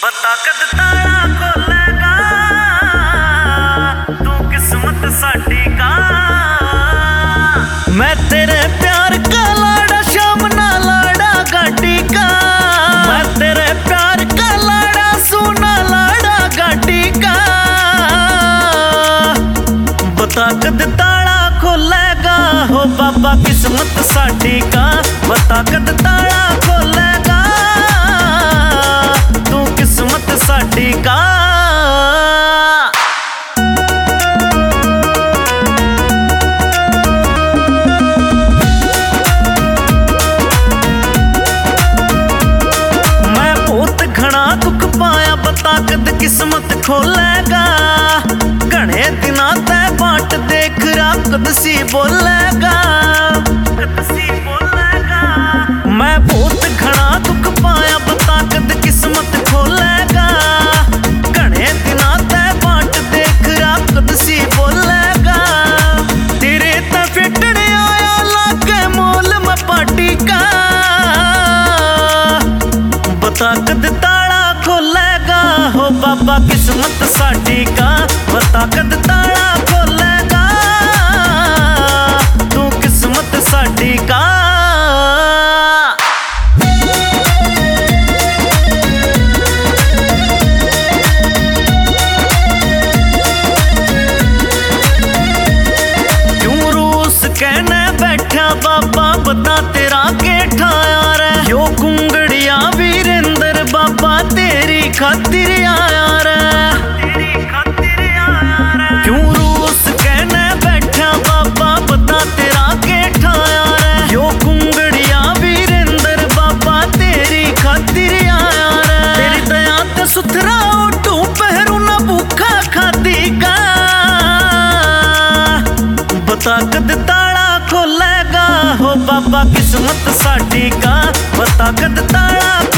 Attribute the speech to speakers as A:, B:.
A: बता कद ताला खोलेगा तू किस्मत साडी का। मैं तेरे प्यार का लाड़ा शाम ना लाड़ा गाड़ी का। मैं तेरे प्यार का लाड़ा सोना लाड़ा गाड़ी का। बता कद ताला खोलेगा हो बाबा किस्मत साडी का। बता कद ताला खोलेगा तू किस्मत साडी का। मैं बहुत घना दुख पाया बता कद किस्मत खोलेगा। घने दिना ते बाट देख रहा कद सी बोलेगा। मैं बहुत घना दुख पाया बता कद किस्मत खोलेगा। घने दिना ते बाट देख रहा कद सी बोलेगा। तेरे ते फिटने आया लागे मोल मैं पार्टी का। बता कद ताला खोलेगा हो बाबा किस्मत साडी का। बता कद ताला खोलेगा तू किस्मत साडी का। क्यों रूस कहने बैठा बाबा बता तेरा के ठाया रे। यो कुंगड़िया वीरेंद्र बाबा तेरी खातिर आया रे। क्यों रूस कहने बैठा बाबा बता तेरा के ठाया रे। यो कुंगड़िया वीरेंद्र बाबा तेरी खातिर आया रे। तेरी दया ते सुथरा उठू पहरू ना भूखा खाती का। बता कद ताला खोलेगा हो बाबा किस्मत साडी का। बता कद ताला